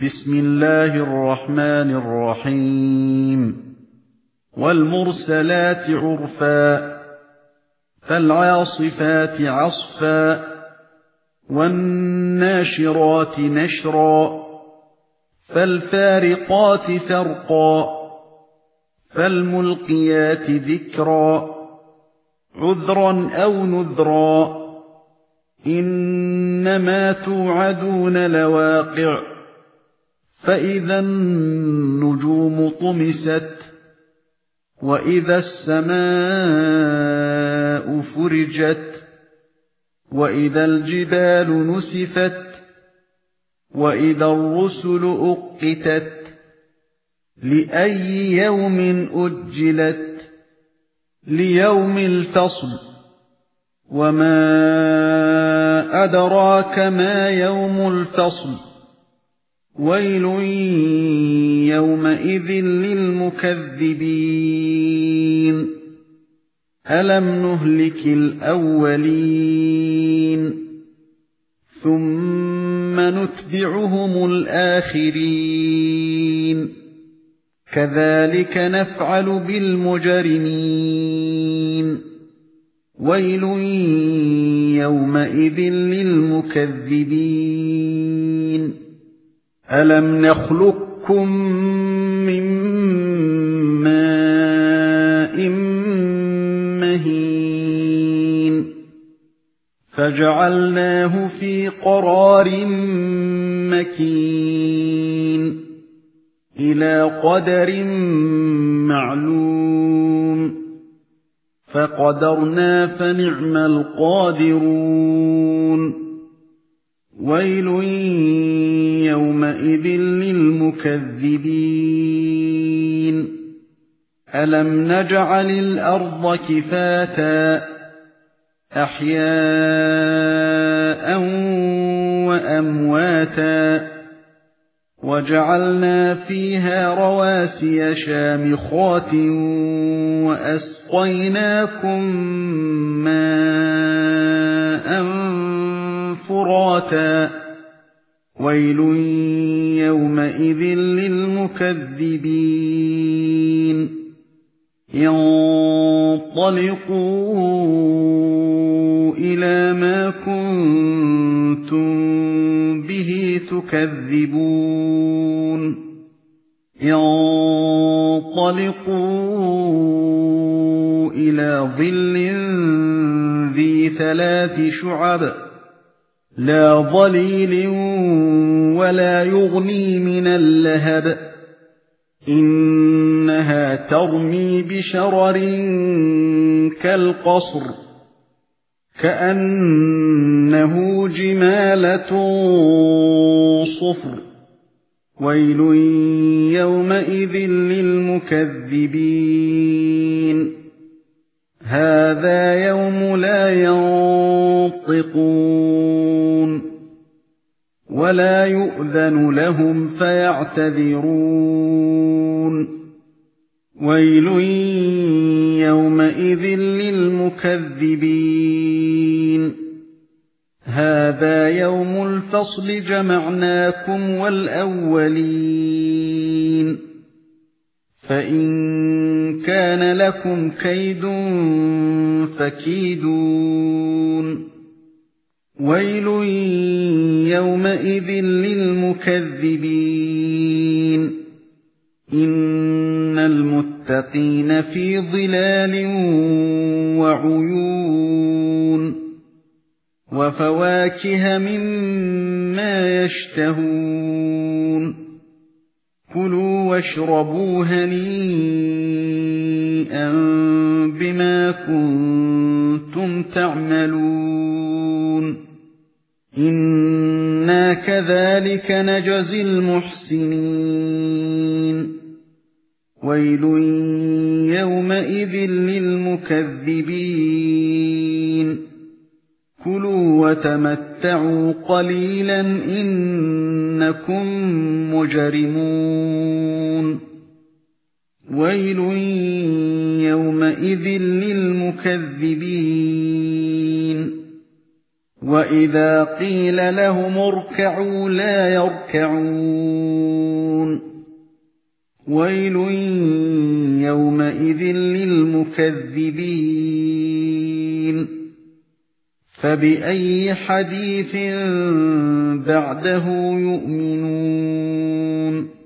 بسم الله الرحمن الرحيم والمرسلات عرفا فالعاصفات عصفا والناشرات نشرا فالفارقات فرقا فالملقيات ذكرا عذرا أو نذرا إنما توعدون لواقع فإذا النجوم طمست وإذا السماء فرجت وإذا الجبال نسفت وإذا الرسل أقتت لأي يوم أجلت ليوم الفصل وما أدراك ما يوم الفصل ويل يومئذ للمكذبين ألم نهلك الأولين ثم نتبعهم الآخرين كذلك نفعل بالمجرمين ويل يومئذ للمكذبين ألم نخلقكم من ماء مهين فجعلناه في قرار مكين إلى قدر معلوم فقدرنا فنعم القادرون ويل يومئذ للمكذبين ألم نجعل الأرض كفاتا أحياء وأمواتا وجعلنا فيها رواسي شامخات وأسقيناكم ماء فراتا ويل يومئذ للمكذبين انطلقوا إلى ما كنتم به تكذبون انطلقوا إلى ظل ذي 3 شعب لا ظليل ولا يغني من اللهب إنها ترمي بشرر كالقصر كأنه جمالة صفر ويل يومئذ للمكذبين هذا يوم لا ينطقون ولا يؤذن لهم فيعتذرون ويل يومئذ للمكذبين هذا يوم الفصل جمعناكم والأولين فإن كان لكم كيد فكيدون ويل يومئذ للمكذبين إن المتقين في ظلال وعيون وفواكه مما يشتهون كلوا واشربوا هنيئا بما كنتم تعملون إنا كذلك نجزي المحسنين ويل يومئذ للمكذبين كلوا وتمتعوا قليلا إنكم مجرمون ويل يومئذ للمكذبين وَإِذَا قِيلَ لَهُمُ ارْكَعُوا لَا يَرْكَعُونَ وَيْلٌ يَوْمَئِذٍ لِّلْمُكَذِّبِينَ فَبِأَيِّ حَدِيثٍ بَعْدَهُ يُؤْمِنُونَ